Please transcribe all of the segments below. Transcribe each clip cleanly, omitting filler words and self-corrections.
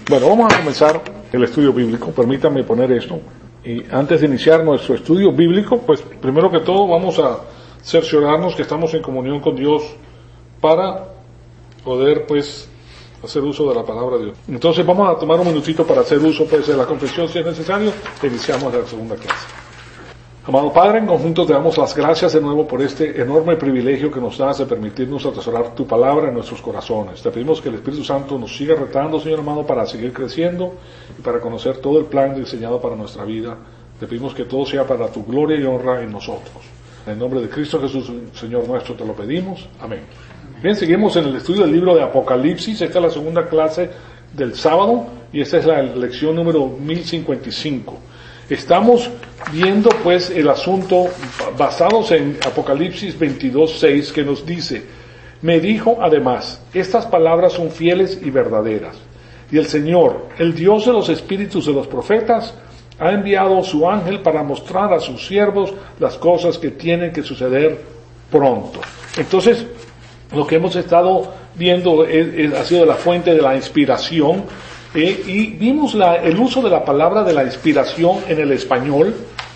Bueno, vamos a comenzar el estudio bíblico. Permítanme poner esto. Y antes de iniciar nuestro estudio bíblico, pues primero que todo vamos a cerciorarnos que estamos en comunión con Dios para poder pues hacer uso de la palabra de Dios. Entonces vamos a tomar un minutito para hacer uso pues de la confesión si es necesario. Iniciamos la segunda clase. Amado Padre, en conjunto te damos las gracias de nuevo por este enorme privilegio que nos das de permitirnos atesorar tu palabra en nuestros corazones. Te pedimos que el Espíritu Santo nos siga retando, Señor amado, para seguir creciendo y para conocer todo el plan diseñado para nuestra vida. Te pedimos que todo sea para tu gloria y honra en nosotros. En el nombre de Cristo Jesús, Señor nuestro, te lo pedimos. Amén. Bien, seguimos en el estudio del libro de Apocalipsis. Esta es la segunda clase del sábado y esta es la lección número 1055. Estamos viendo pues el asunto basados en Apocalipsis 22:6 que nos dice: me dijo además, estas palabras son fieles y verdaderas, y el Señor, el Dios de los espíritus de los profetas, ha enviado su ángel para mostrar a sus siervos las cosas que tienen que suceder pronto. Entonces, lo que hemos estado viendo ha sido la fuente de la inspiración. Y vimos el uso de la palabra de la inspiración en el español,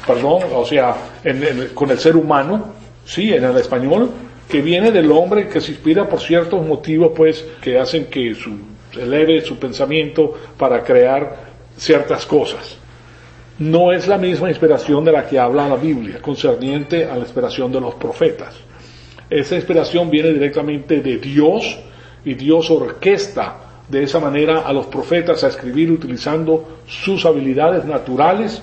con el ser humano, sí, en el español, que viene del hombre que se inspira por ciertos motivos, pues, que hacen que eleve su pensamiento para crear ciertas cosas. No es la misma inspiración de la que habla la Biblia, concerniente a la inspiración de los profetas. Esa inspiración viene directamente de Dios, y Dios orquesta de esa manera a los profetas a escribir utilizando sus habilidades naturales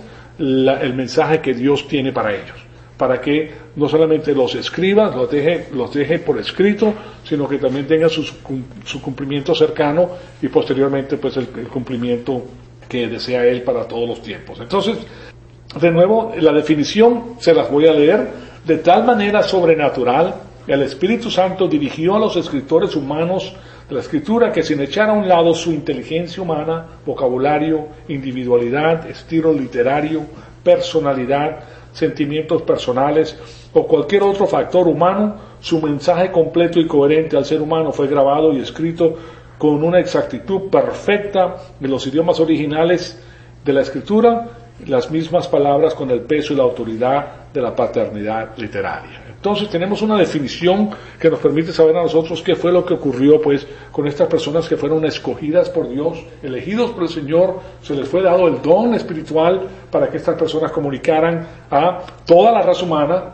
el mensaje que Dios tiene para ellos, para que no solamente los escriba, los deje por escrito, sino que también tenga su cumplimiento cercano y posteriormente pues el cumplimiento que desea Él para todos los tiempos. Entonces, de nuevo, la definición se las voy a leer. De tal manera sobrenatural, el Espíritu Santo dirigió a los escritores humanos de la Escritura que sin echar a un lado su inteligencia humana, vocabulario, individualidad, estilo literario, personalidad, sentimientos personales o cualquier otro factor humano, su mensaje completo y coherente al ser humano fue grabado y escrito con una exactitud perfecta en los idiomas originales de la Escritura, las mismas palabras con el peso y la autoridad de la paternidad literaria. Entonces tenemos una definición que nos permite saber a nosotros qué fue lo que ocurrió pues con estas personas que fueron escogidas por Dios, elegidos por el Señor. Se les fue dado el don espiritual para que estas personas comunicaran a toda la raza humana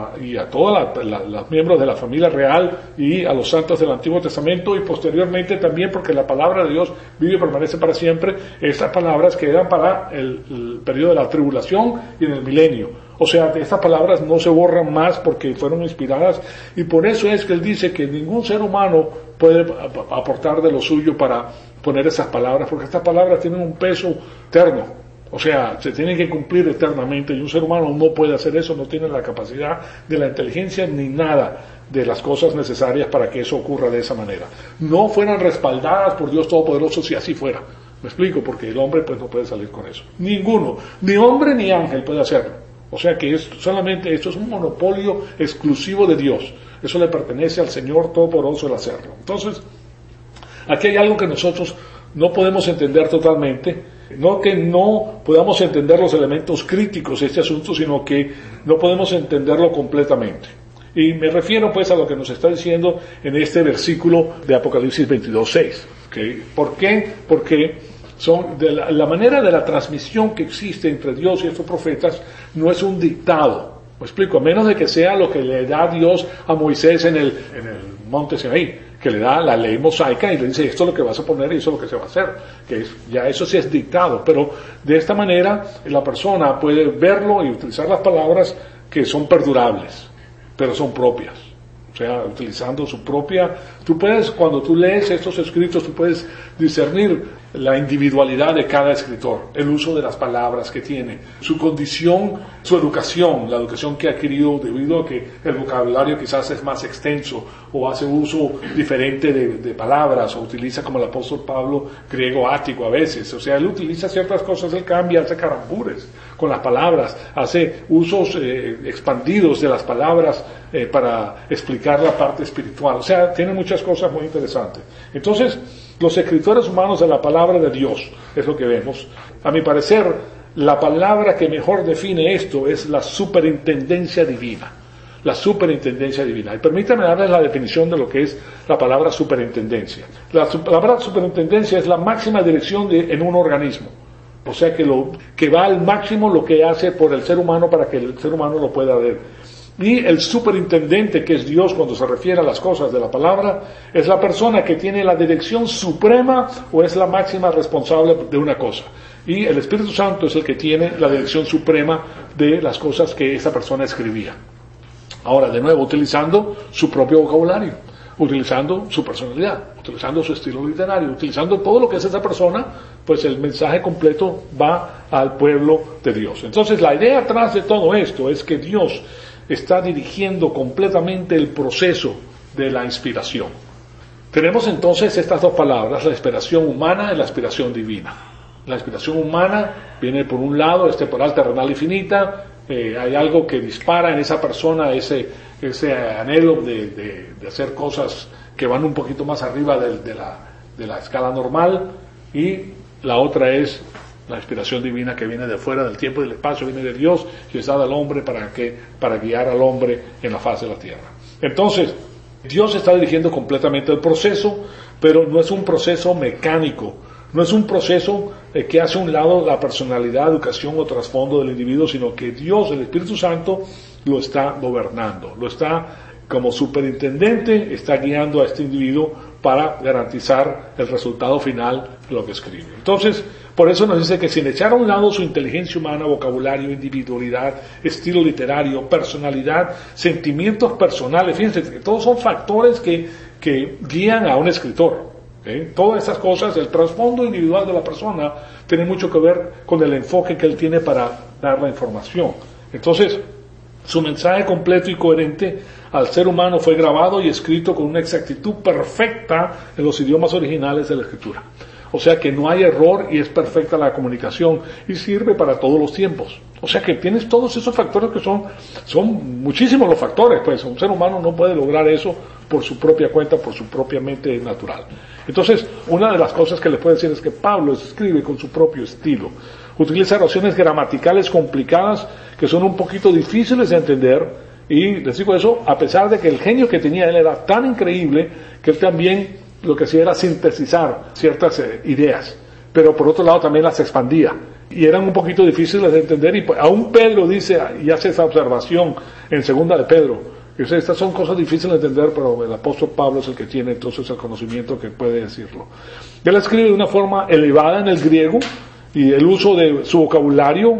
y a todos los miembros de la familia real y a los santos del Antiguo Testamento, y posteriormente también, porque la palabra de Dios vive y permanece para siempre, estas palabras que eran para el periodo de la tribulación y en el milenio. O sea, estas palabras no se borran más porque fueron inspiradas, y por eso es que él dice que ningún ser humano puede aportar de lo suyo para poner esas palabras, porque estas palabras tienen un peso eterno. O sea, se tienen que cumplir eternamente, y un ser humano no puede hacer eso, no tiene la capacidad de la inteligencia ni nada de las cosas necesarias para que eso ocurra de esa manera. No fueran respaldadas por Dios Todopoderoso si así fuera. Me explico, porque el hombre pues no puede salir con eso. Ninguno, ni hombre ni ángel puede hacerlo. O sea que esto es un monopolio exclusivo de Dios. Eso le pertenece al Señor Todopoderoso el hacerlo. Entonces, aquí hay algo que nosotros no podemos entender totalmente. No que no podamos entender los elementos críticos de este asunto, sino que no podemos entenderlo completamente. Y me refiero pues a lo que nos está diciendo en este versículo de Apocalipsis 22:6. ¿Okay? ¿Por qué? Porque la manera de la transmisión que existe entre Dios y estos profetas no es un dictado. Me explico, a menos de que sea lo que le da Dios a Moisés en el monte Sinaí, que le da la ley mosaica y le dice esto es lo que vas a poner y eso es lo que se va a hacer, ya eso sí es dictado, pero de esta manera la persona puede verlo y utilizar las palabras que son perdurables, pero son propias. O sea, utilizando su propia, cuando tú lees estos escritos, tú puedes discernir la individualidad de cada escritor, el uso de las palabras que tiene, su condición, su educación, la educación que ha adquirido debido a que el vocabulario quizás es más extenso, o hace uso diferente de palabras, o utiliza, como el apóstol Pablo, griego ático a veces. O sea, él utiliza ciertas cosas, él cambia, hace calambures con las palabras, hace usos expandidos de las palabras para explicar la parte espiritual. O sea, tiene muchas cosas muy interesantes. Entonces, Los escritores humanos de la palabra de Dios, es lo que vemos. A mi parecer, la palabra que mejor define esto es la superintendencia divina. La superintendencia divina. Y permítanme darles la definición de lo que es la palabra superintendencia. La palabra superintendencia es la máxima dirección en un organismo. O sea que va al máximo lo que hace por el ser humano para que el ser humano lo pueda ver. Y el superintendente, que es Dios cuando se refiere a las cosas de la palabra, es la persona que tiene la dirección suprema o es la máxima responsable de una cosa. Y el Espíritu Santo es el que tiene la dirección suprema de las cosas que esa persona escribía. Ahora, de nuevo, utilizando su propio vocabulario, utilizando su personalidad, utilizando su estilo literario, utilizando todo lo que es esa persona, pues el mensaje completo va al pueblo de Dios. Entonces, la idea atrás de todo esto es que Dios está dirigiendo completamente el proceso de la inspiración. Tenemos entonces estas dos palabras, la inspiración humana y la inspiración divina. La inspiración humana viene por un lado, es temporal, terrenal y finita. Hay algo que dispara en esa persona ese anhelo de hacer cosas que van un poquito más arriba de la escala normal, y la otra es la inspiración divina que viene de fuera del tiempo y del espacio, viene de Dios y es dada al hombre para guiar al hombre en la faz de la tierra. Entonces, Dios está dirigiendo completamente el proceso, pero no es un proceso mecánico. No es un proceso que hace a un lado la personalidad, educación o trasfondo del individuo, sino que Dios, el Espíritu Santo, lo está gobernando, lo está como superintendente, está guiando a este individuo para garantizar el resultado final de lo que escribe. Entonces, por eso nos dice que sin echar a un lado su inteligencia humana, vocabulario, individualidad, estilo literario, personalidad, sentimientos personales, fíjense que todos son factores que guían a un escritor. Todas esas cosas, el trasfondo individual de la persona tiene mucho que ver con el enfoque que él tiene para dar la información. Entonces, su mensaje completo y coherente al ser humano fue grabado y escrito con una exactitud perfecta en los idiomas originales de la Escritura. O sea que no hay error y es perfecta la comunicación y sirve para todos los tiempos. O sea que tienes todos esos factores que son muchísimos los factores, pues un ser humano no puede lograr eso por su propia cuenta, por su propia mente natural. Entonces, una de las cosas que le puedo decir es que Pablo escribe con su propio estilo. Utiliza oraciones gramaticales complicadas que son un poquito difíciles de entender, y les digo eso a pesar de que el genio que tenía él era tan increíble que él también lo que hacía era sintetizar ciertas ideas, pero por otro lado también las expandía, y eran un poquito difíciles de entender, y aún Pedro dice y hace esa observación en segunda de Pedro. Estas son cosas difíciles de entender, pero el apóstol Pablo es el que tiene entonces el conocimiento que puede decirlo. Él escribe de una forma elevada en el griego, y el uso de su vocabulario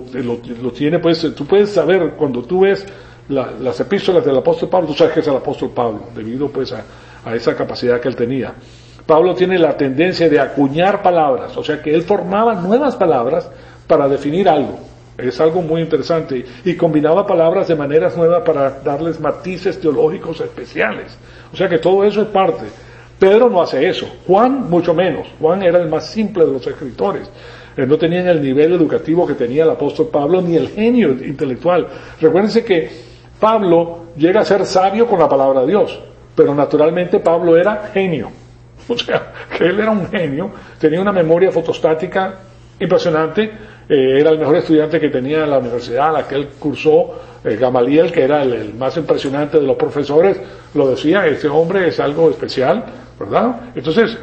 lo tiene, pues tú puedes saber cuando tú ves las epístolas del apóstol Pablo, tú sabes que es el apóstol Pablo, debido pues a esa capacidad que él tenía. Pablo tiene la tendencia de acuñar palabras, o sea que él formaba nuevas palabras para definir algo. Es algo muy interesante, y combinaba palabras de maneras nuevas para darles matices teológicos especiales. O sea que todo eso es parte. Pedro no hace eso, Juan mucho menos. Juan era el más simple de los escritores. No tenían el nivel educativo que tenía el apóstol Pablo, ni el genio intelectual. Recuérdense que Pablo llega a ser sabio con la palabra de Dios, pero naturalmente Pablo era genio. O sea, que él era un genio, tenía una memoria fotostática impresionante, era el mejor estudiante que tenía en la universidad, la que él cursó. Gamaliel, que era el más impresionante de los profesores, lo decía, este hombre es algo especial, ¿verdad? Entonces,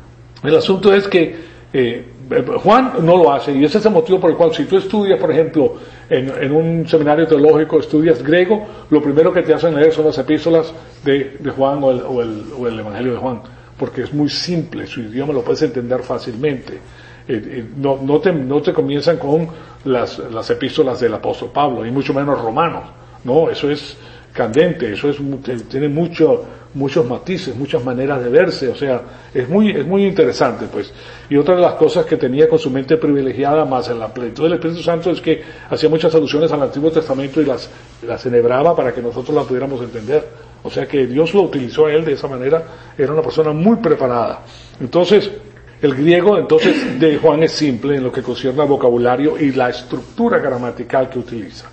el asunto es que Juan no lo hace, y ese es el motivo por el cual si tú estudias, por ejemplo, en un seminario teológico, estudias griego, lo primero que te hacen leer son las epístolas de Juan o el Evangelio de Juan, porque es muy simple, su idioma lo puedes entender fácilmente. No te comienzan con las epístolas del apóstol Pablo, y mucho menos Romanos. No, eso es candente, tiene muchos matices, muchas maneras de verse, o sea, es muy interesante, pues. Y otra de las cosas que tenía con su mente privilegiada, más en la plenitud del Espíritu Santo, es que hacía muchas alusiones al Antiguo Testamento y las enhebraba para que nosotros las pudiéramos entender. O sea que Dios lo utilizó a él de esa manera, era una persona muy preparada. Entonces, el griego entonces de Juan es simple en lo que concierne al vocabulario y la estructura gramatical que utiliza.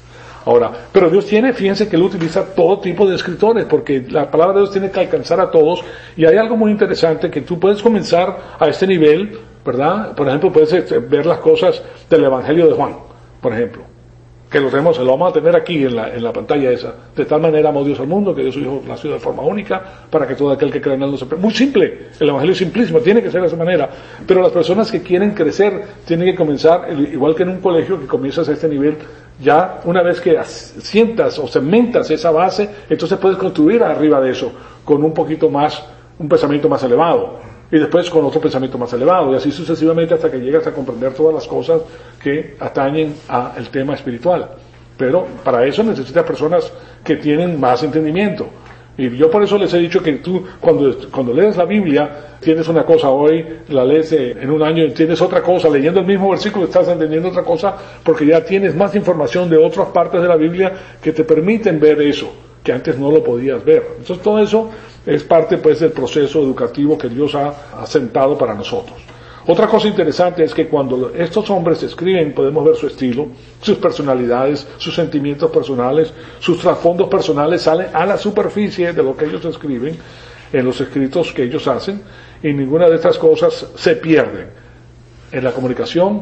Ahora, pero Dios fíjense que Él utiliza todo tipo de escritores, porque la palabra de Dios tiene que alcanzar a todos, y hay algo muy interesante que tú puedes comenzar a este nivel, ¿verdad? Por ejemplo, puedes ver las cosas del Evangelio de Juan, por ejemplo, que lo vamos a tener aquí en la pantalla esa. De tal manera amó Dios al mundo, que Dios su Hijo nació de forma única, para que todo aquel que cree en Él no se pierda. Muy simple, el Evangelio es simplísimo, tiene que ser de esa manera, pero las personas que quieren crecer tienen que comenzar, igual que en un colegio, que comienzas a este nivel, ya una vez que sientas o cementas esa base, entonces puedes construir arriba de eso, con un pensamiento más elevado, y después con otro pensamiento más elevado, y así sucesivamente hasta que llegas a comprender todas las cosas que atañen al tema espiritual. Pero para eso necesitas personas que tienen más entendimiento. Y yo por eso les he dicho que tú, cuando lees la Biblia, tienes una cosa hoy, la lees en un año, entiendes otra cosa, leyendo el mismo versículo estás entendiendo otra cosa, porque ya tienes más información de otras partes de la Biblia que te permiten ver eso, que antes no lo podías ver. Entonces todo eso es parte pues del proceso educativo que Dios ha sentado para nosotros. Otra cosa interesante es que cuando estos hombres escriben podemos ver su estilo, sus personalidades, sus sentimientos personales, sus trasfondos personales salen a la superficie de lo que ellos escriben en los escritos que ellos hacen, y ninguna de estas cosas se pierden en la comunicación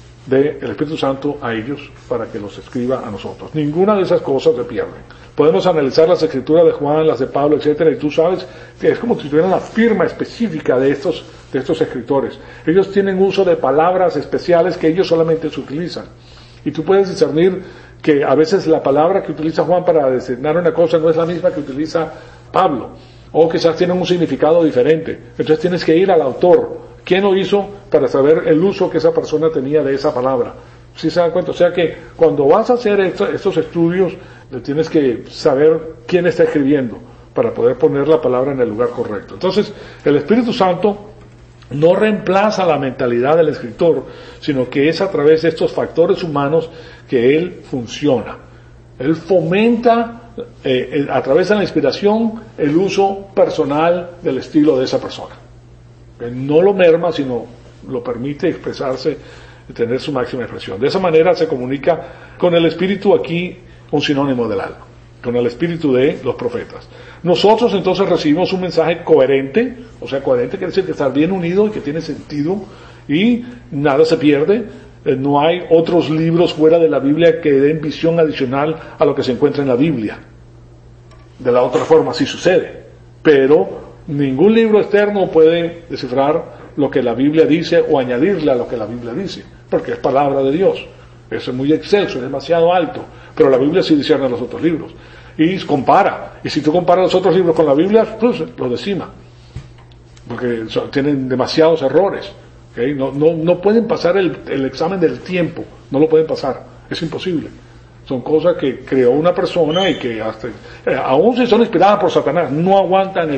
del Espíritu Santo a ellos para que los escriba a nosotros. Ninguna de esas cosas se pierden. Podemos analizar las escrituras de Juan, las de Pablo, etcétera, y tú sabes que es como si tuvieran la firma específica de estos escritores. Ellos tienen uso de palabras especiales que ellos solamente se utilizan. Y tú puedes discernir que a veces la palabra que utiliza Juan para designar una cosa no es la misma que utiliza Pablo, o quizás tienen un significado diferente. Entonces tienes que ir al autor. ¿Quién lo hizo? Para saber el uso que esa persona tenía de esa palabra. ¿Sí se dan cuenta? O sea que cuando vas a hacer estos estudios, tienes que saber quién está escribiendo para poder poner la palabra en el lugar correcto. Entonces, el Espíritu Santo no reemplaza la mentalidad del escritor, sino que es a través de estos factores humanos que él funciona. Él fomenta a través de la inspiración el uso personal del estilo de esa persona. Él no lo merma, sino lo permite expresarse y tener su máxima expresión. De esa manera se comunica con el espíritu, aquí un sinónimo del alma, con el espíritu de los profetas. Nosotros entonces recibimos un mensaje coherente, o sea, coherente quiere decir que está bien unido y que tiene sentido y nada se pierde. No hay otros libros fuera de la Biblia que den visión adicional a lo que se encuentra en la Biblia. De la otra forma sí sucede, pero ningún libro externo puede descifrar lo que la Biblia dice o añadirle a lo que la Biblia dice, porque es palabra de Dios. Eso es muy excelso, es demasiado alto, pero la Biblia sí discierne los otros libros y compara, y si tú comparas los otros libros con la Biblia, pues los decima, porque tienen demasiados errores, ¿okay? No pueden pasar el examen del tiempo, no lo pueden pasar, es imposible. Son cosas que creó una persona y que hasta, aún si son inspiradas por Satanás, no aguantan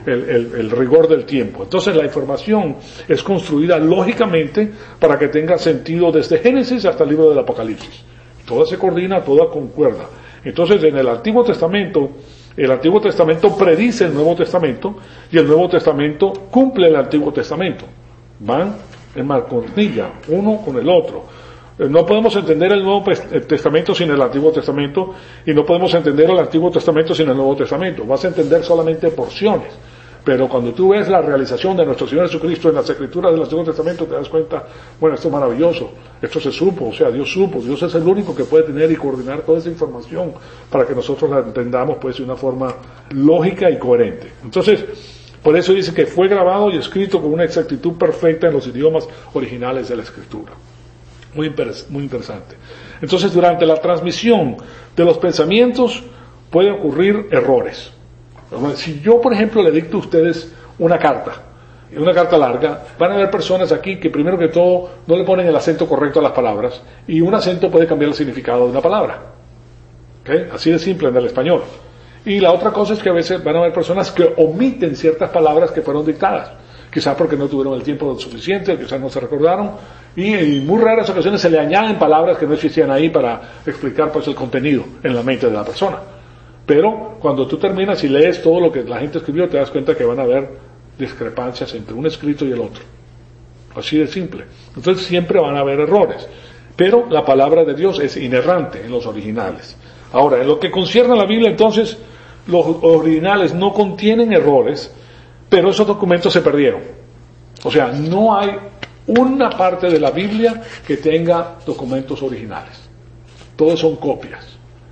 el rigor del tiempo. Entonces la información es construida lógicamente para que tenga sentido desde Génesis hasta el libro del Apocalipsis. Toda se coordina, toda concuerda. Entonces en el Antiguo Testamento predice el Nuevo Testamento y el Nuevo Testamento cumple el Antiguo Testamento. Van en mancuernilla, uno con el otro. No podemos entender el Nuevo Testamento sin el Antiguo Testamento y no podemos entender el Antiguo Testamento sin el Nuevo Testamento. Vas a entender solamente porciones. Pero cuando tú ves la realización de nuestro Señor Jesucristo en las Escrituras del Antiguo Testamento, te das cuenta, bueno, esto es maravilloso, esto se supo, o sea, Dios supo, Dios es el único que puede tener y coordinar toda esa información para que nosotros la entendamos pues de una forma lógica y coherente. Entonces, por eso dice que fue grabado y escrito con una exactitud perfecta en los idiomas originales de la Escritura. Muy interesante. Entonces, durante la transmisión de los pensamientos pueden ocurrir errores. Si yo, por ejemplo, le dicto a ustedes una carta larga, van a haber personas aquí que primero que todo no le ponen el acento correcto a las palabras, y un acento puede cambiar el significado de una palabra. ¿Okay? Así de simple en el español. Y la otra cosa es que a veces van a haber personas que omiten ciertas palabras que fueron dictadas, quizás porque no tuvieron el tiempo suficiente, quizás no se recordaron, y en muy raras ocasiones se le añaden palabras que no existían ahí para explicar pues el contenido en la mente de la persona. Pero cuando tú terminas y lees todo lo que la gente escribió, te das cuenta que van a haber discrepancias entre un escrito y el otro. Así de simple. Entonces siempre van a haber errores. pero la palabra de Dios es inerrante en los originales. Ahora, en lo que concierne a la Biblia, entonces, los originales no contienen errores, pero esos documentos se perdieron. O sea, no hay una parte de la Biblia que tenga documentos originales. Todos son copias.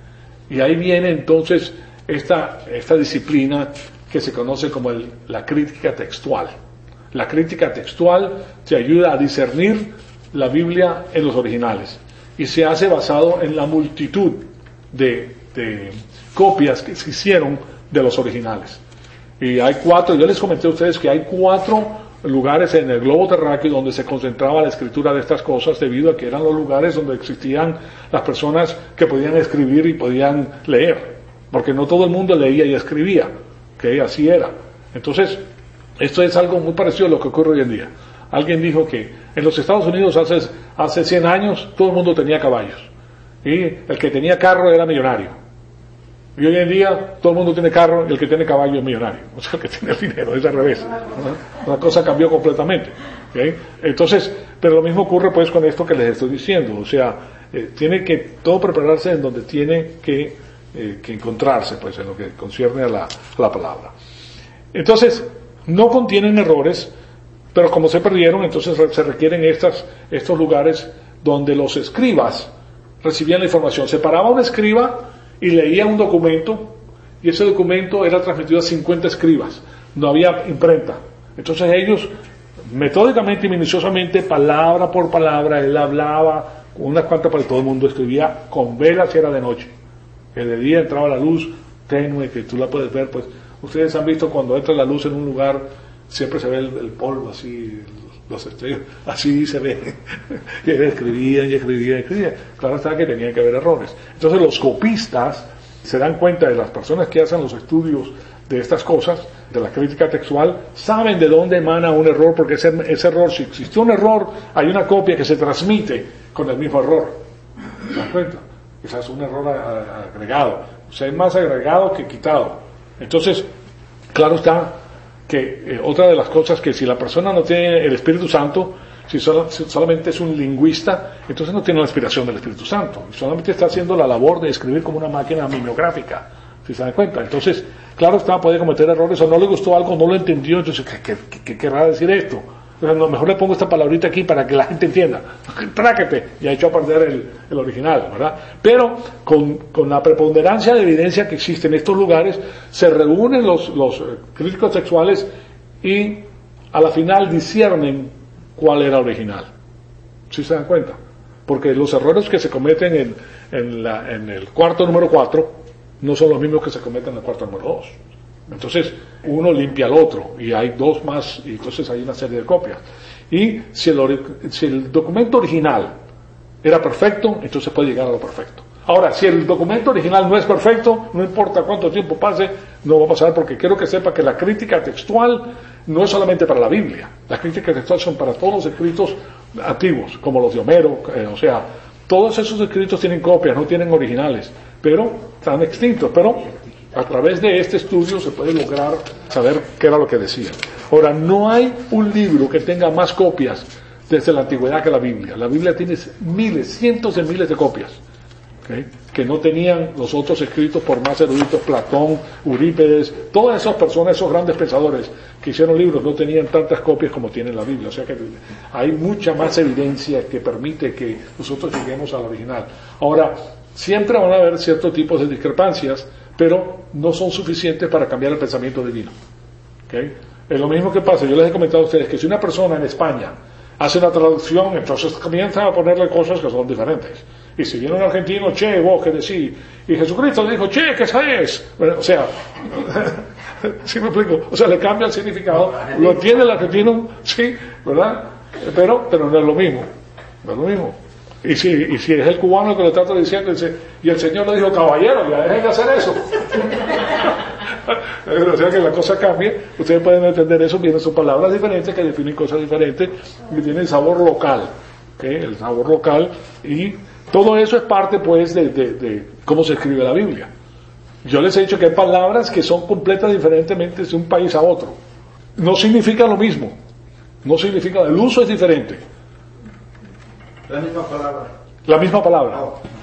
Y ahí viene entonces esta disciplina que se conoce como la crítica textual. La crítica textual te ayuda a discernir la Biblia en los originales y se hace basado en la multitud de copias que se hicieron de los originales. Y hay 4, yo les comenté a ustedes que hay 4 lugares en el globo terráqueo donde se concentraba la escritura de estas cosas, debido a que eran los lugares donde existían las personas que podían escribir y podían leer, porque no todo el mundo leía y escribía, que así era. Entonces, esto es algo muy parecido a lo que ocurre hoy en día. Alguien dijo que en los Estados Unidos hace 100 años todo el mundo tenía caballos, y el que tenía carro era millonario. Y hoy en día todo el mundo tiene carro y el que tiene caballo es millonario. O sea, el que tiene dinero, es al revés. La cosa cambió completamente. ¿Okay? Entonces, pero lo mismo ocurre pues con esto que les estoy diciendo. O sea, tiene que todo prepararse en donde tiene que encontrarse, pues en lo que concierne a la palabra. Entonces, no contienen errores, pero como se perdieron, entonces se requieren estos lugares donde los escribas recibían la información. Se paraba un escriba y leía un documento, y ese documento era transmitido a 50 escribas. No había imprenta. Entonces ellos, metódicamente y minuciosamente, palabra por palabra, él hablaba con unas cuantas, para todo el mundo escribía con velas si era de noche. Que de día entraba la luz tenue, que tú la puedes ver, pues ustedes han visto cuando entra la luz en un lugar, siempre se ve el polvo así, los estrellas, así se ve. Y escribían. Claro está que tenían que haber errores. Entonces los copistas se dan cuenta, de las personas que hacen los estudios de estas cosas, de la crítica textual, saben de dónde emana un error, porque ese error, si existe un error, hay una copia que se transmite con el mismo error. ¿Se dan cuenta? Quizás un error agregado. O sea, es más agregado que quitado. Entonces, claro está que otra de las cosas, que si la persona no tiene el Espíritu Santo, si solamente es un lingüista, entonces no tiene la inspiración del Espíritu Santo, y solamente está haciendo la labor de escribir como una máquina mimeográfica, si se dan cuenta. Entonces, claro está, puede cometer errores, o no le gustó algo, no lo entendió, entonces, ¿qué querrá decir esto? Entonces, a lo mejor le pongo esta palabrita aquí para que la gente entienda, tráquete, y ha hecho a perder el original, ¿verdad? Pero con la preponderancia de evidencia que existe en estos lugares, se reúnen los críticos textuales y a la final disciernen cuál era original. ¿Sí se dan cuenta? Porque los errores que se cometen en el cuarto número 4 no son los mismos que se cometen en el cuarto número 2. Entonces, uno limpia al otro, y hay 2 más, y entonces hay una serie de copias. Y si el documento original era perfecto, entonces puede llegar a lo perfecto. Ahora, si el documento original no es perfecto, no importa cuánto tiempo pase, no va a pasar, porque quiero que sepa que la crítica textual no es solamente para la Biblia. Las críticas textuales son para todos los escritos antiguos, como los de Homero, o sea, todos esos escritos tienen copias, no tienen originales, pero están extintos, pero a través de este estudio se puede lograr saber qué era lo que decían. Ahora, no hay un libro que tenga más copias desde la antigüedad que la Biblia. La Biblia tiene miles, cientos de miles de copias, ¿okay?, que no tenían los otros escritos por más eruditos, Platón, Eurípides, todas esas personas, esos grandes pensadores que hicieron libros, no tenían tantas copias como tiene la Biblia. O sea que hay mucha más evidencia que permite que nosotros lleguemos al original. Ahora, siempre van a haber ciertos tipos de discrepancias, pero no son suficientes para cambiar el pensamiento divino. ¿Okay? Es lo mismo que pasa, yo les he comentado a ustedes que si una persona en España hace una traducción, entonces comienza a ponerle cosas que son diferentes. Y si viene un argentino, che, vos qué decís, y Jesucristo le dijo, che, ¿qué es? Bueno, o sea, ¿sí me explico? O sea, le cambia el significado, lo entiende el argentino, sí, ¿verdad? Pero no es lo mismo, no es lo mismo. Y si es el cubano que lo trata diciendo, y el Señor le dijo, caballero, ya dejen de hacer eso. O sea que la cosa cambia, ustedes pueden entender eso, vienen sus palabras diferentes que definen cosas diferentes y tienen sabor local, ¿okay? El sabor local, y todo eso es parte pues de cómo se escribe la Biblia. Yo les he dicho que hay palabras que son completamente diferentes de un país a otro. No significa lo mismo, no significa, el uso es diferente. La misma palabra. La misma palabra.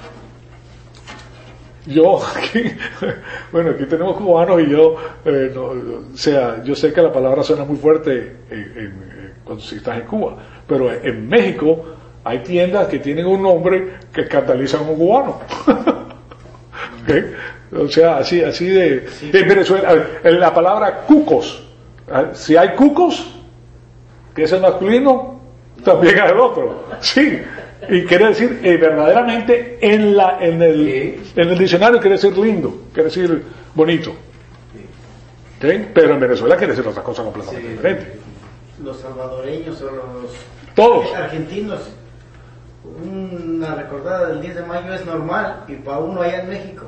Yo, aquí, bueno, aquí tenemos cubanos y yo, yo sé que la palabra suena muy fuerte cuando si estás en Cuba, pero en México hay tiendas que tienen un nombre que escandalizan a un cubano. ¿Okay? O sea, así de... Sí. En Venezuela, la palabra cucos, si hay cucos, que es el masculino, también hay el otro. Sí. Y quiere decir, verdaderamente, en el diccionario quiere decir lindo, quiere decir bonito. ¿Okay? Pero en Venezuela quiere decir otra cosa completamente diferente. Los salvadoreños o los Todos. argentinos, una recordada del 10 de mayo es normal, y para uno allá en México,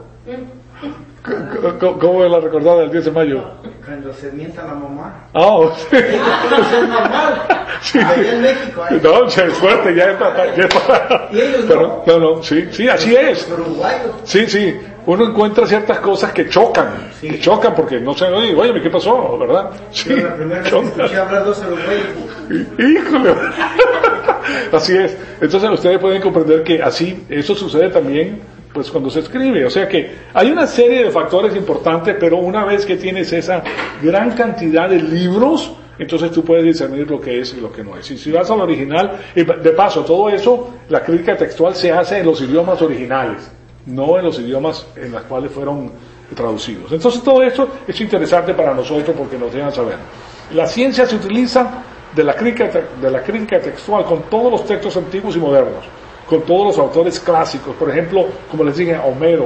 ¿Cómo es la recordada del 10 de mayo? cuando se mienta la mamá. Oh, sí. Eso es normal. Sí. Allá en México. No, es fuerte, ya está. Y ellos Pero, no, sí, así es. Los uruguayos. Sí, uno encuentra ciertas cosas que chocan, Sí. porque no se oye, ¿qué pasó? ¿Verdad? Sí, Yo la primera vez que escuché hablar dos uruguayos, híjole. Así es. Entonces ustedes pueden comprender que así, eso sucede también pues cuando se escribe. O sea que hay una serie de factores importantes, pero una vez que tienes esa gran cantidad de libros, entonces tú puedes discernir lo que es y lo que no es. Y si vas al original, y de paso, todo eso, la crítica textual se hace en los idiomas originales, no en los idiomas en los cuales fueron traducidos. Entonces todo esto es interesante para nosotros porque nos dejan saber. La ciencia se utiliza de la crítica textual con todos los textos antiguos y modernos, con todos los autores clásicos, por ejemplo, como les dije, Homero,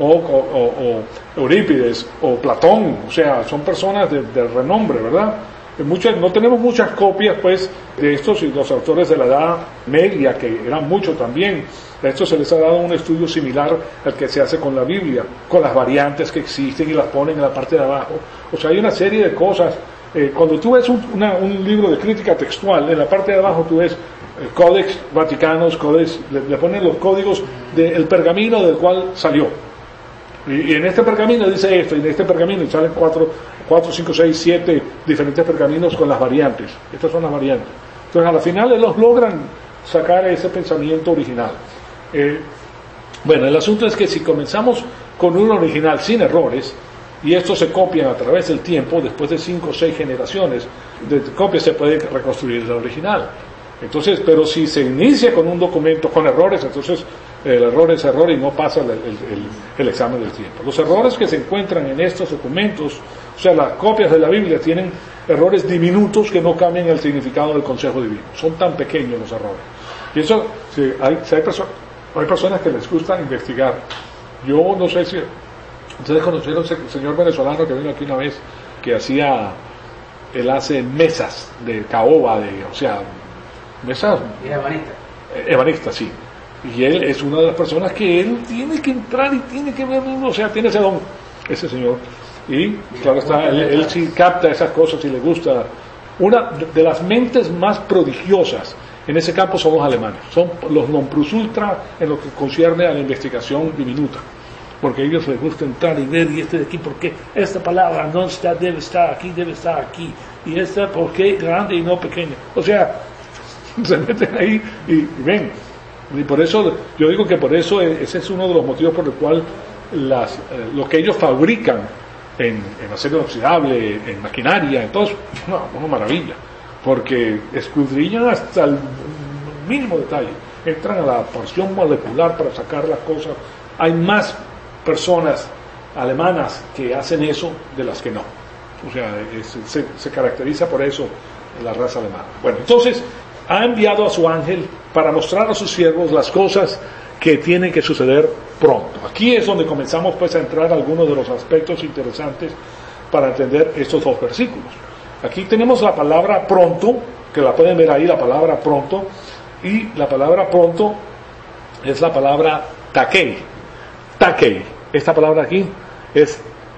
o Eurípides, o Platón, o sea, son personas de renombre, ¿verdad? No tenemos muchas copias, pues, de estos y los autores de la Edad Media, que eran muchos también. A estos se les ha dado un estudio similar al que se hace con la Biblia, con las variantes que existen y las ponen en la parte de abajo. O sea, hay una serie de cosas. Cuando tú ves un libro de crítica textual, en la parte de abajo tú ves Codex Vaticanos, le ponen los códigos del pergamino del cual salió. Y en este pergamino dice esto, y en este pergamino salen 4, 5, 6, 7 diferentes pergaminos con las variantes. Estas son las variantes. Entonces, a la final ellos logran sacar ese pensamiento original. Bueno, el asunto es que si comenzamos con un original sin errores, y estos se copian a través del tiempo, después de 5 o 6 generaciones de copias se puede reconstruir el original. Entonces, pero si se inicia con un documento con errores, entonces el error es error y no pasa el examen del tiempo. Los errores que se encuentran en estos documentos, o sea, las copias de la Biblia tienen errores diminutos que no cambian el significado del consejo divino. Son tan pequeños los errores. Y eso, hay personas que les gusta investigar. Yo no sé si ustedes conocieron ese señor venezolano que vino aquí una vez, que él hace mesas de caoba, o sea, mesas... Ebanista, sí. Y él es una de las personas que él tiene que entrar y tiene que ver, o sea, tiene ese don, ese señor. Y claro está, él sí capta esas cosas y le gusta. Una de las mentes más prodigiosas en ese campo son los alemanes, son los non plus ultra en lo que concierne a la investigación diminuta, porque a ellos les gusta entrar y ver, y de aquí, ¿por qué esta palabra no está, debe estar aquí, y esta, ¿por qué grande y no pequeña? O sea, se meten ahí y ven. Y por eso, yo digo que por eso ese es uno de los motivos por el cual lo que ellos fabrican en acero inoxidable, en maquinaria, entonces, una maravilla, porque escudriñan hasta el mínimo detalle, entran a la porción molecular para sacar las cosas. Hay más personas alemanas que hacen eso de las que no. O sea, se caracteriza por eso la raza alemana. Bueno, entonces ha enviado a su ángel para mostrar a sus siervos las cosas que tienen que suceder pronto. Aquí es donde comenzamos pues a entrar a algunos de los aspectos interesantes para entender estos dos versículos. Aquí tenemos la palabra pronto, que la pueden ver ahí, la palabra pronto, y la palabra pronto es la palabra takei. Takei, esta palabra aquí es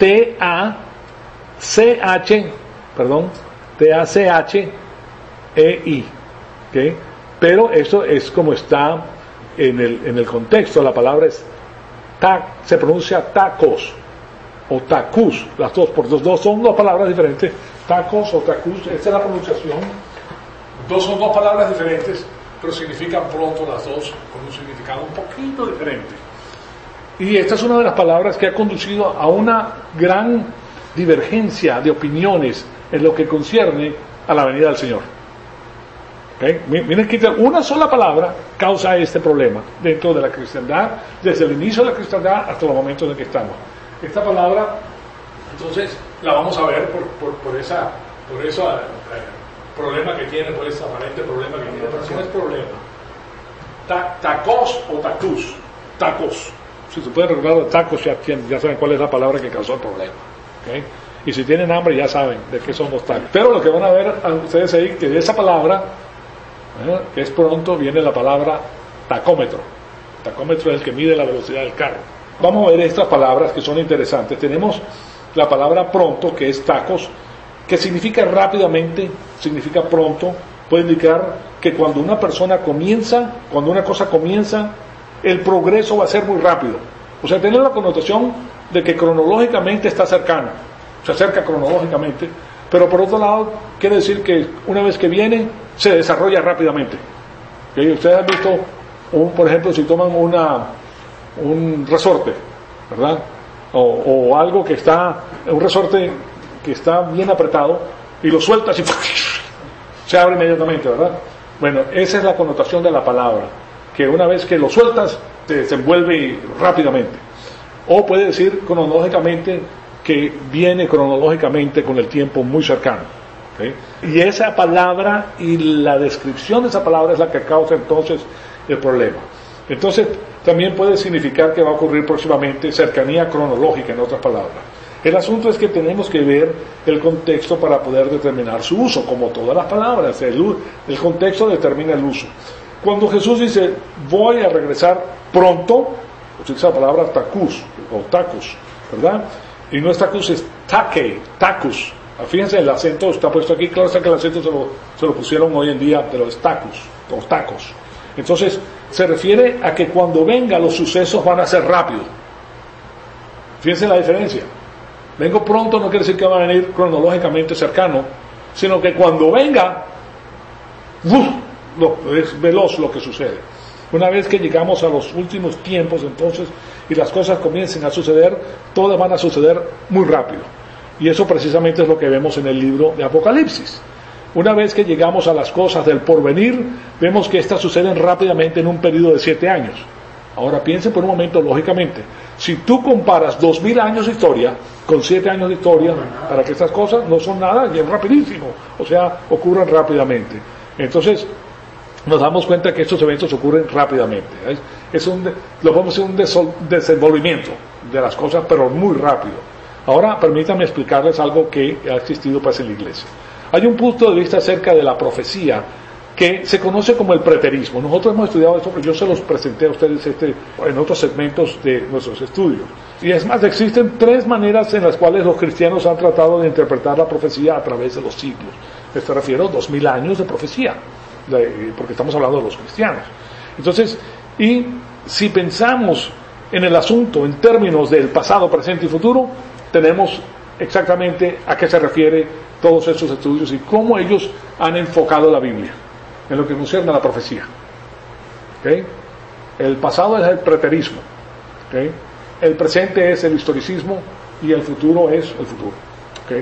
T-A-C-H-E-I. ¿Okay? Pero eso es como está en el contexto. La palabra es se pronuncia tacos o tacus, las dos, por los dos son dos palabras diferentes, tacos o tacus, esta es la pronunciación. Son dos palabras diferentes, pero significan pronto las dos con un significado un poquito diferente. Y esta es una de las palabras que ha conducido a una gran divergencia de opiniones en lo que concierne a la venida del Señor. ¿Okay? Miren que una sola palabra causa este problema dentro de la cristiandad, desde el inicio de la cristiandad hasta los momentos en que estamos. Esta palabra, entonces, la vamos a ver por ese problema que tiene, por ese aparente problema que tiene, pero no es problema. Tacos o tacus. Tacos. Si se puede recordar de tacos, ya saben cuál es la palabra que causó el problema. ¿Okay? Y si tienen hambre, ya saben de qué son los tacos. Pero lo que van a ver ustedes ahí, que de esa palabra, que es pronto, viene la palabra tacómetro. Tacómetro es el que mide la velocidad del carro. Vamos a ver estas palabras que son interesantes. Tenemos la palabra pronto, que es tacos, que significa rápidamente, significa pronto, puede indicar que cuando una persona comienza, cuando una cosa comienza, el progreso va a ser muy rápido. O sea, tiene la connotación de que cronológicamente está cercano, se acerca cronológicamente, pero por otro lado quiere decir que una vez que viene, se desarrolla rápidamente. ¿Okay? Ustedes han visto, por ejemplo, si toman un resorte, ¿verdad? O algo que está, un resorte que está bien apretado, y lo sueltas y se abre inmediatamente, ¿verdad? Bueno, esa es la connotación de la palabra, que una vez que lo sueltas, se desenvuelve rápidamente. O puede decir cronológicamente que viene cronológicamente con el tiempo muy cercano. ¿Okay? Y esa palabra y la descripción de esa palabra es la que causa entonces el problema. Entonces también puede significar que va a ocurrir próximamente cercanía cronológica, en otras palabras. El asunto es que tenemos que ver el contexto para poder determinar su uso, como todas las palabras. El contexto determina el uso. Cuando Jesús dice, voy a regresar pronto, utiliza la palabra tacus, o tacus, ¿verdad? Y no es tacus, es tacus. Fíjense, el acento está puesto aquí, claro está que el acento se lo pusieron hoy en día, pero es tacus, o tacos. Entonces, se refiere a que cuando venga los sucesos van a ser rápido. Fíjense la diferencia. Vengo pronto no quiere decir que va a venir cronológicamente cercano, sino que cuando venga, es veloz lo que sucede. Una vez que llegamos a los últimos tiempos, entonces, y las cosas comiencen a suceder, todas van a suceder muy rápido. Y eso precisamente es lo que vemos en el libro de Apocalipsis. Una vez que llegamos a las cosas del porvenir, vemos que estas suceden rápidamente en un periodo de 7 años. Ahora piensen por un momento lógicamente, si tú comparas 2000 años de historia con 7 años de historia, para que estas cosas no son nada y es rapidísimo, o sea, ocurren rápidamente. Entonces, nos damos cuenta que estos eventos ocurren rápidamente. Lo vamos a hacer un desenvolvimiento de las cosas, pero muy rápido. Ahora, permítanme explicarles algo que ha existido pues en la iglesia. Hay un punto de vista acerca de la profecía que se conoce como el preterismo. Nosotros hemos estudiado esto, pero yo se los presenté a ustedes en otros segmentos de nuestros estudios. Y es más, existen 3 maneras en las cuales los cristianos han tratado de interpretar la profecía a través de los siglos. Me refiero a 2000 años de profecía, porque estamos hablando de los cristianos. Entonces, y si pensamos en el asunto en términos del pasado, presente y futuro, tenemos exactamente a qué se refiere todos estos estudios y cómo ellos han enfocado la Biblia en lo que concierne a la profecía. ¿Okay? El pasado es el preterismo, ¿okay? El presente es el historicismo y el futuro es el futuro. ¿Okay?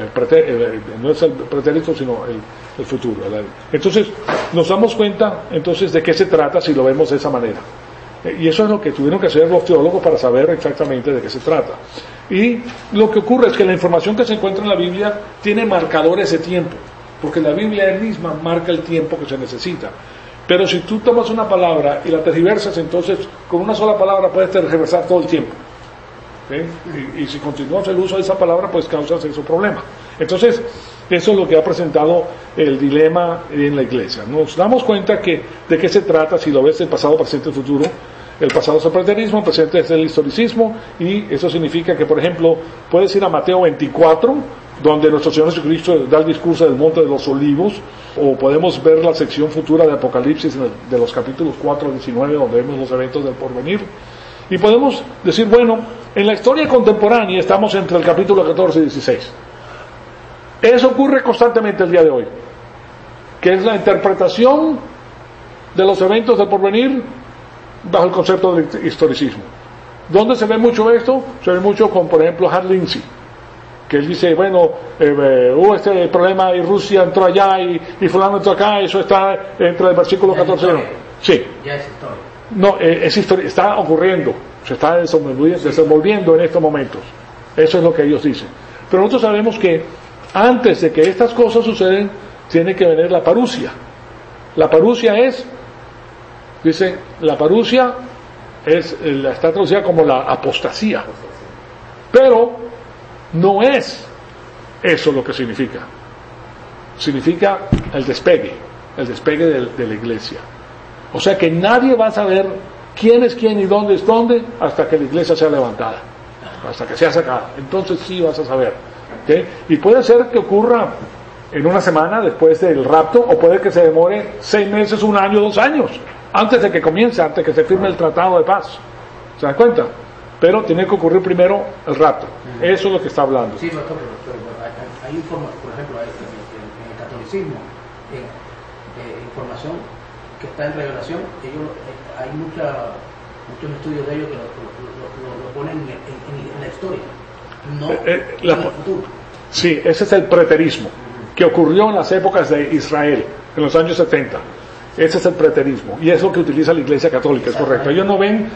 No es el pretérito, sino el futuro. Entonces, nos damos cuenta entonces de qué se trata si lo vemos de esa manera. Y eso es lo que tuvieron que hacer los teólogos para saber exactamente de qué se trata. Y lo que ocurre es que la información que se encuentra en la Biblia tiene marcadores de tiempo, porque la Biblia misma marca el tiempo que se necesita. Pero si tú tomas una palabra y la tergiversas, entonces con una sola palabra puedes tergiversar todo el tiempo. ¿Sí? Y si continúas el uso de esa palabra, pues causas ese problema. Entonces, eso es lo que ha presentado el dilema en la iglesia. Nos damos cuenta de qué se trata si lo ves el pasado, presente y futuro. El pasado es el preterismo, el presente es el historicismo, y eso significa que, por ejemplo, puedes ir a Mateo 24, donde nuestro Señor Jesucristo da el discurso del Monte de los Olivos, o podemos ver la sección futura de Apocalipsis de los capítulos 4 al 19, donde vemos los eventos del porvenir. Y podemos decir, bueno, en la historia contemporánea estamos entre el capítulo 14 y 16. Eso ocurre constantemente el día de hoy, que es la interpretación de los eventos del porvenir bajo el concepto del historicismo. ¿Dónde se ve mucho esto? Se ve mucho con, por ejemplo, Hans Lindsey, que él dice, bueno, hubo este problema y Rusia entró allá y fulano entró acá, eso está entre el versículo 14. Sí. Ya es historia. No, es historia, está ocurriendo, se está desenvolviendo en estos momentos. Eso es lo que ellos dicen. Pero nosotros sabemos que antes de que estas cosas suceden, tiene que venir la parusia. La parusia está traducida como la apostasía. Pero no es eso lo que significa. Significa el despegue de la iglesia. O sea que nadie va a saber quién es quién y dónde es dónde hasta que la iglesia sea levantada, hasta que sea sacada. Entonces sí vas a saber. ¿Okay? Y puede ser que ocurra en una semana después del rapto, o puede que se demore 6 meses, 1 año, 2 años, antes de que comience, antes de que se firme el tratado de paz. ¿Se dan cuenta? Pero tiene que ocurrir primero el rapto. Eso es lo que está hablando. Sí, doctor, pero hay por ejemplo, en el catolicismo, información que está en revelación, hay muchos estudios de ellos que lo ponen en la historia, no en el futuro. Sí, ese es el preterismo, que ocurrió en las épocas de Israel, en los años 70. Ese es el preterismo, y es lo que utiliza la Iglesia Católica, es correcto. Ellos no ven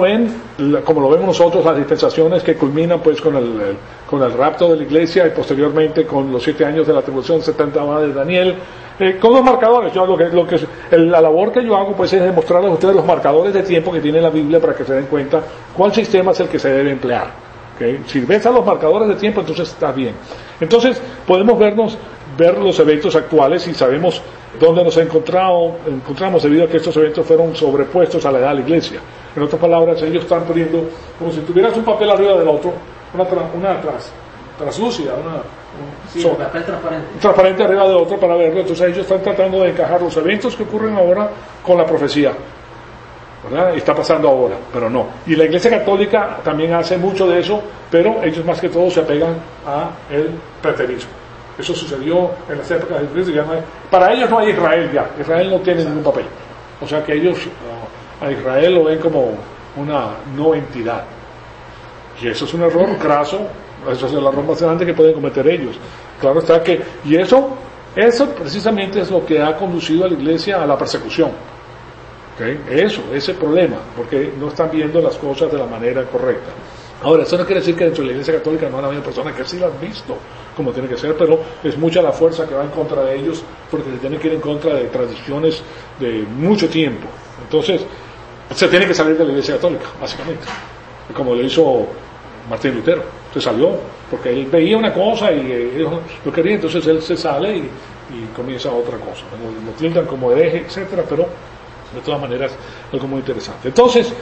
como lo vemos nosotros, las dispensaciones que culminan pues con el rapto de la Iglesia y posteriormente con los 7 años de la tribulación 70 de Daniel, con los marcadores. Yo la labor que yo hago pues es demostrarles a ustedes los marcadores de tiempo que tiene la Biblia para que se den cuenta cuál sistema es el que se debe emplear. ¿Okay? Si ves a los marcadores de tiempo, entonces está bien. Entonces podemos ver los eventos actuales y sabemos dónde nos encontramos debido a que estos eventos fueron sobrepuestos a la edad de la iglesia. En otras palabras, ellos están poniendo como si tuvieras un papel arriba del otro, una translúcida, un papel transparente arriba del otro para verlo. Entonces ellos están tratando de encajar los eventos que ocurren ahora con la profecía, ¿verdad? Y está pasando ahora, pero no. Y la Iglesia Católica también hace mucho de eso, pero ellos más que todo se apegan a el preterismo. Eso sucedió en las épocas de Cristo. Para ellos no hay Israel ya. Israel no tiene ningún papel. O sea que ellos a Israel lo ven como una no entidad. Y eso es un error craso. Eso es el error más grande que pueden cometer ellos. Claro está que... Y eso precisamente es lo que ha conducido a la iglesia a la persecución. ¿Okay? Ese problema. Porque no están viendo las cosas de la manera correcta. Ahora, eso no quiere decir que dentro de la Iglesia Católica no han habido personas que sí lo han visto como tiene que ser, pero es mucha la fuerza que va en contra de ellos, porque se tiene que ir en contra de tradiciones de mucho tiempo. Entonces, se tiene que salir de la Iglesia Católica, básicamente, como lo hizo Martín Lutero. Se salió, porque él veía una cosa y ellos lo querían, entonces él se sale y comienza otra cosa. Lo tildan como hereje, etcétera, pero de todas maneras algo muy interesante. Entonces,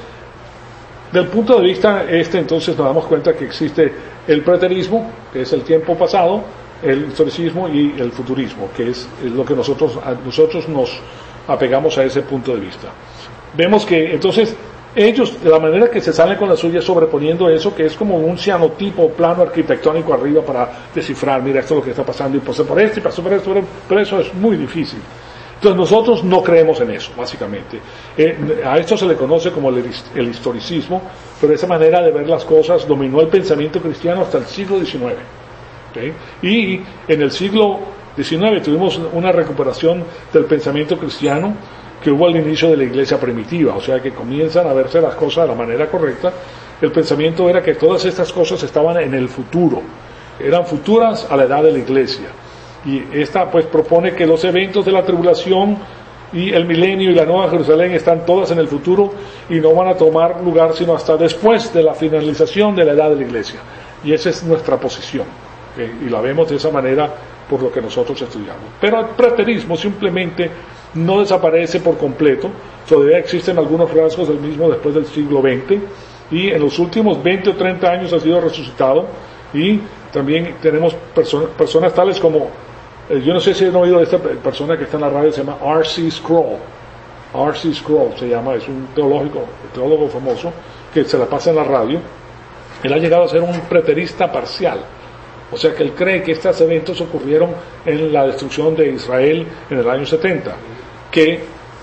del punto de vista entonces nos damos cuenta que existe el preterismo, que es el tiempo pasado, el historicismo y el futurismo, que es lo que nosotros nos apegamos a ese punto de vista. Vemos que entonces ellos, de la manera que se salen con la suya sobreponiendo eso, que es como un cianotipo plano arquitectónico arriba para descifrar, mira, esto es lo que está pasando, y pasó por esto, y pasó por esto, pero eso es muy difícil. Entonces nosotros no creemos en eso, básicamente. A esto se le conoce como el historicismo, pero esa manera de ver las cosas dominó el pensamiento cristiano hasta el siglo XIX. ¿Okay? Y en el siglo XIX tuvimos una recuperación del pensamiento cristiano que hubo al inicio de la iglesia primitiva, o sea que comienzan a verse las cosas de la manera correcta. El pensamiento era que todas estas cosas estaban en el futuro, eran futuras a la edad de la iglesia. Y esta pues propone que los eventos de la tribulación y el milenio y la nueva Jerusalén están todas en el futuro y no van a tomar lugar sino hasta después de la finalización de la edad de la iglesia. Y esa es nuestra posición, y la vemos de esa manera por lo que nosotros estudiamos. Pero el preterismo simplemente no desaparece por completo, todavía existen algunos rasgos del mismo después del siglo XX, y en los últimos 20 o 30 años ha sido resucitado, y también tenemos personas tales como, yo no sé si han oído de esta persona que está en la radio, se llama R.C. Sproul. R.C. Sproul se llama, es un teólogo famoso que se la pasa en la radio. Él ha llegado a ser un preterista parcial, o sea que él cree que estos eventos ocurrieron en la destrucción de Israel en el año 70, que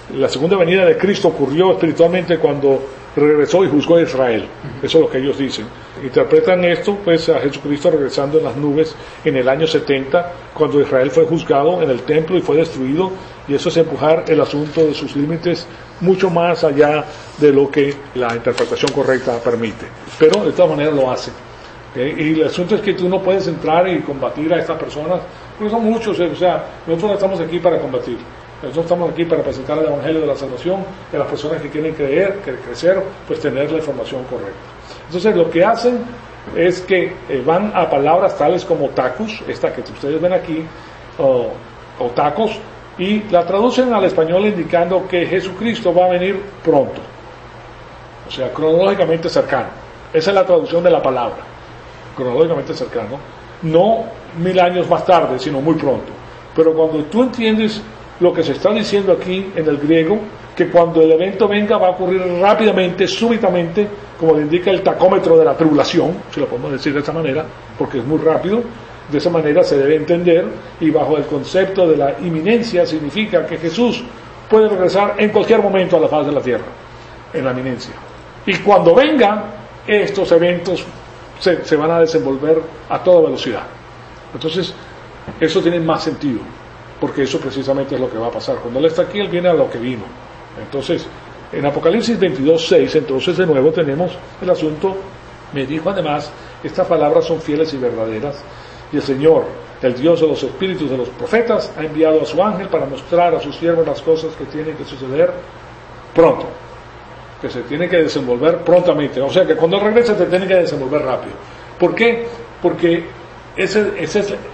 La segunda venida de Cristo ocurrió espiritualmente cuando regresó y juzgó a Israel. Eso es lo que ellos dicen. Interpretan esto pues a Jesucristo regresando en las nubes en el año 70, cuando Israel fue juzgado en el templo y fue destruido, y eso es empujar el asunto de sus límites mucho más allá de lo que la interpretación correcta permite. Pero de todas maneras lo hace. Y el asunto es que tú no puedes entrar y combatir a estas personas, porque son muchos, o sea, nosotros no estamos aquí para combatir. Nosotros estamos aquí para presentar el Evangelio de la Salvación y a las personas que quieren crecer, pues tener la información correcta. Entonces lo que hacen es que van a palabras tales como tacos, esta que ustedes ven aquí, o tacos, y la traducen al español indicando que Jesucristo va a venir pronto, o sea, cronológicamente cercano. Esa es la traducción de la palabra, cronológicamente cercano, no 1000 años más tarde, sino muy pronto. Pero cuando tú entiendes lo que se está diciendo aquí en el griego, que cuando el evento venga va a ocurrir rápidamente, súbitamente, como le indica el tacómetro de la tribulación, si lo podemos decir de esa manera, porque es muy rápido, de esa manera se debe entender, y bajo el concepto de la inminencia significa que Jesús puede regresar en cualquier momento a la faz de la tierra, en la inminencia. Y cuando venga, estos eventos se van a desenvolver a toda velocidad. Entonces, eso tiene más sentido, porque eso precisamente es lo que va a pasar. Cuando Él está aquí, Él viene a lo que vino. Entonces, en Apocalipsis 22:6, entonces de nuevo tenemos el asunto. Me dijo además, estas palabras son fieles y verdaderas, y el Señor, el Dios de los espíritus de los profetas, ha enviado a su ángel para mostrar a sus siervos las cosas que tienen que suceder pronto, que se tienen que desenvolver prontamente. O sea que cuando Él regrese se tiene que desenvolver rápido. ¿Por qué? Porque ese es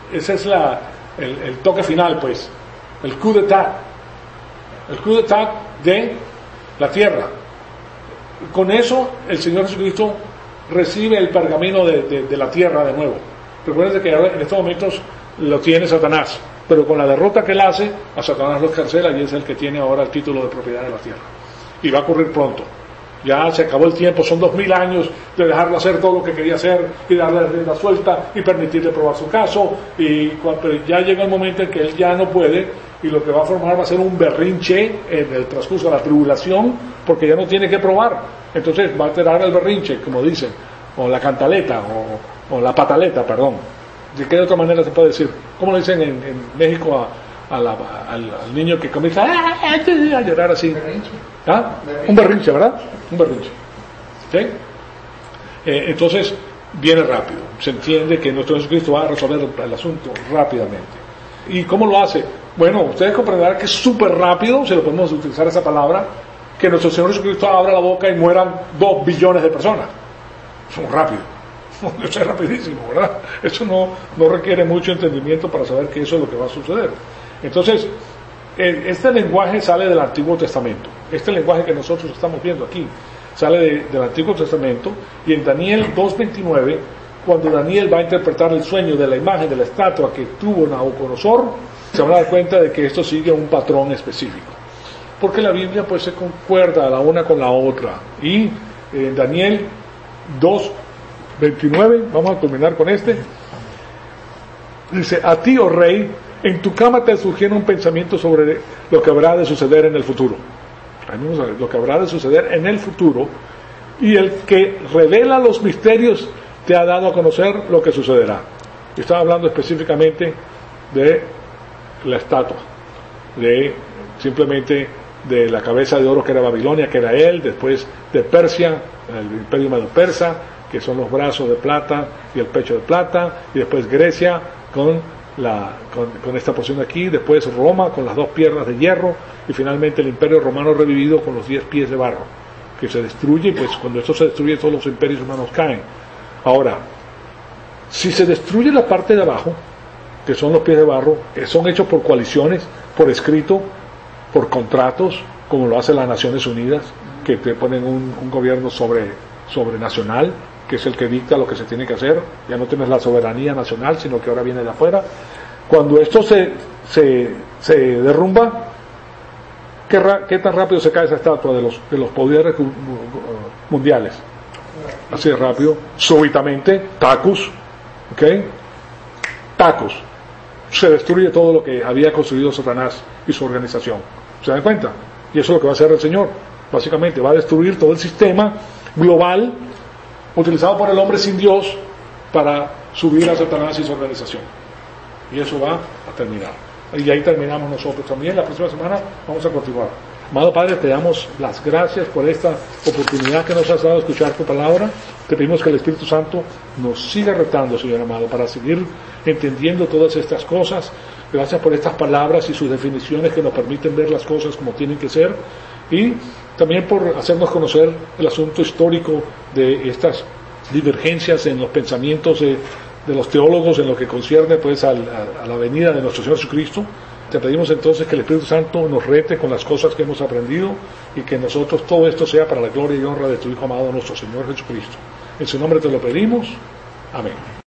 el toque final, pues, el coup d'état de la tierra. Con eso el Señor Jesucristo recibe el pergamino de la tierra de nuevo. Recuerden que ahora en estos momentos lo tiene Satanás, pero con la derrota que Él hace, a Satanás lo escarcela y es el que tiene ahora el título de propiedad de la tierra. Y va a ocurrir pronto. Ya se acabó el tiempo, son 2000 años de dejarlo hacer todo lo que quería hacer y darle rienda suelta y permitirle probar su caso, pero ya llega el momento en que él ya no puede, y lo que va a formar va a ser un berrinche en el transcurso de la tribulación, porque ya no tiene que probar. Entonces va a tirar el berrinche, como dicen, o la cantaleta, o la pataleta, perdón. ¿De qué otra manera se puede decir? ¿Cómo lo dicen en México al niño que comienza a llorar así? ¿Ah? Un berrinche, ¿verdad? Un berrinche. ¿Sí? Entonces viene rápido. Se entiende que nuestro Jesucristo va a resolver el asunto rápidamente. ¿Y cómo lo hace? Bueno, ustedes comprenderán que es súper rápido, si lo podemos utilizar esa palabra, que nuestro Señor Jesucristo abra la boca y mueran 2 billones de personas. Es muy rápido. Eso es rapidísimo, ¿verdad? Eso no requiere mucho entendimiento para saber que eso es lo que va a suceder. Entonces, este lenguaje sale del Antiguo Testamento. Este lenguaje que nosotros estamos viendo aquí sale del Antiguo Testamento, y en Daniel 2:29, cuando Daniel va a interpretar el sueño de la imagen de la estatua que tuvo Nabucodonosor, se van a dar cuenta de que esto sigue un patrón específico, porque la Biblia pues se concuerda la una con la otra. Y en Daniel 2:29, vamos a culminar con este, dice: a ti, oh rey, en tu cama te surgieron un pensamiento sobre lo que habrá de suceder en el futuro. Lo que habrá de suceder en el futuro, y el que revela los misterios te ha dado a conocer lo que sucederá. Estaba hablando específicamente de la estatua, simplemente de la cabeza de oro que era Babilonia, que era él, después de Persia, el imperio medo-persa, que son los brazos de plata y el pecho de plata, y después Grecia con esta porción de aquí, después Roma con las 2 piernas de hierro, y finalmente el imperio romano revivido con los 10 pies de barro, que se destruye, y pues cuando esto se destruye todos los imperios humanos caen. Ahora, si se destruye la parte de abajo, que son los pies de barro, que son hechos por coaliciones, por escrito, por contratos, como lo hacen las Naciones Unidas, que te ponen un gobierno sobrenacional, que es el que dicta lo que se tiene que hacer. Ya no tienes la soberanía nacional, sino que ahora viene de afuera. Cuando esto se derrumba, ¿qué tan rápido se cae esa estatua de los poderes mundiales? Así de rápido, súbitamente, tacos, ¿ok? Tacos. Se destruye todo lo que había construido Satanás y su organización. ¿Se dan cuenta? Y eso es lo que va a hacer el Señor. Básicamente va a destruir todo el sistema global utilizado por el hombre sin Dios para subir a Satanás y su organización. Y eso va a terminar. Y ahí terminamos nosotros también. La próxima semana vamos a continuar. Amado Padre, te damos las gracias por esta oportunidad que nos has dado de escuchar tu palabra. Te pedimos que el Espíritu Santo nos siga retando, Señor amado, para seguir entendiendo todas estas cosas. Gracias por estas palabras y sus definiciones que nos permiten ver las cosas como tienen que ser. Y también por hacernos conocer el asunto histórico de estas divergencias en los pensamientos de los teólogos en lo que concierne pues a la venida de nuestro Señor Jesucristo. Te pedimos entonces que el Espíritu Santo nos rete con las cosas que hemos aprendido y que nosotros todo esto sea para la gloria y honra de tu Hijo amado, nuestro Señor Jesucristo. En su nombre te lo pedimos. Amén.